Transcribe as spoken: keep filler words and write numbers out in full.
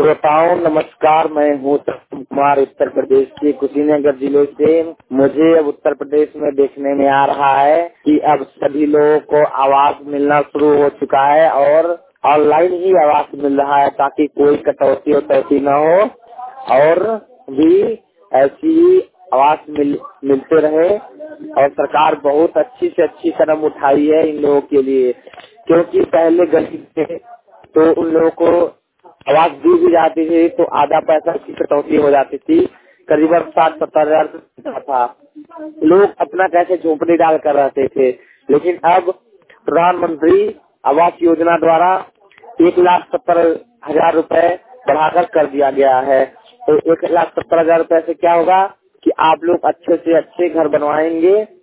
श्रोताओं नमस्कार, मैं हूँ उत्तम कुमार उत्तर प्रदेश के कुशीनगर जिले से। मुझे अब उत्तर प्रदेश में देखने में आ रहा है कि अब सभी लोगों को आवास मिलना शुरू हो चुका है और ऑनलाइन ही आवास मिल रहा है ताकि कोई कटौती वटौती न हो और भी ऐसी आवास मिल, मिलते रहे। और सरकार बहुत अच्छी से अच्छी कदम उठाई है इन लोगों के लिए, क्योंकि पहले गरीब थे तो उन लोगों को आवास दी भी जाती थी तो आधा पैसा की कटौती हो जाती थी, करीबन साठ सत्तर हजार रुपया था। लोग अपना कैसे झोंपड़ी डाल कर रहते थे, लेकिन अब प्रधानमंत्री आवास योजना द्वारा एक लाख सत्तर हजार रूपए बढ़ाकर कर दिया गया है। तो एक लाख सत्तर हजार रूपए से क्या होगा कि आप लोग अच्छे से अच्छे घर बनवाएंगे